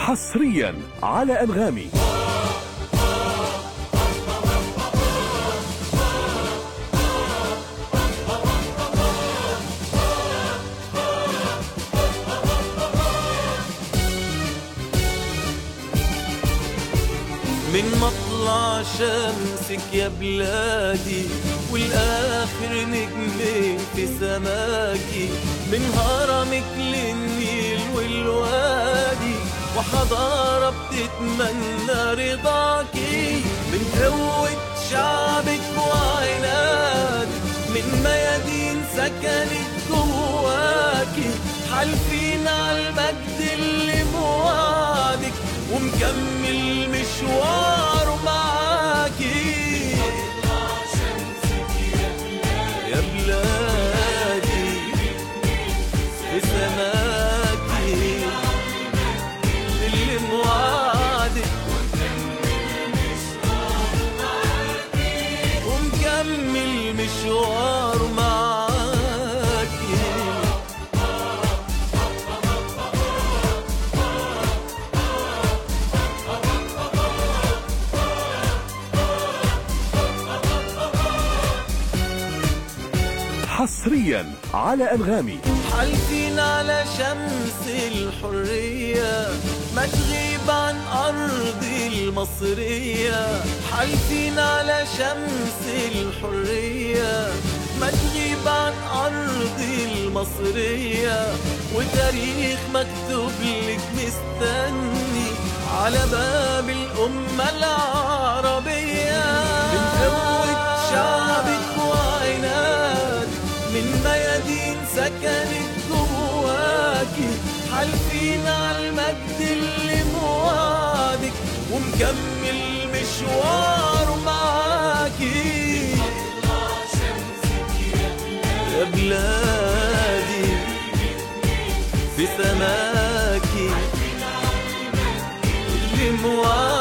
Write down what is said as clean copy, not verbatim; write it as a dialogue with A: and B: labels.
A: حصريا على أنغامي.
B: من مطلع شمسك يا بلادي والآخر نجمين في سماكي، من هرمك للنيل والوادي وحضارة بتتمنى رضاكي، من قوة شعبك وعناد، من ميادين سكنت جواكي، حالفين عالمجد اللي موعدك ومكمل مشواره معاكي. يا بلادي في سماكي اللي موعدك ومكمل مشواره معاكي.
A: حصريا على أنغامي.
B: حالفين على شمس الحرية ما تغيب عن أرضي المصرية، حالفين على شمس الحرية ما تغيب عن أرضي المصرية، وتاريخ مكتوب لك مستني على باب الأمة العربية، من قوة شعبك وعناد، من ميادين سكنت جواكي، حالفين عالمجد اللي موعدك ومكمل مشواره معاكي. يا بلادي في سماكي اللي موعدك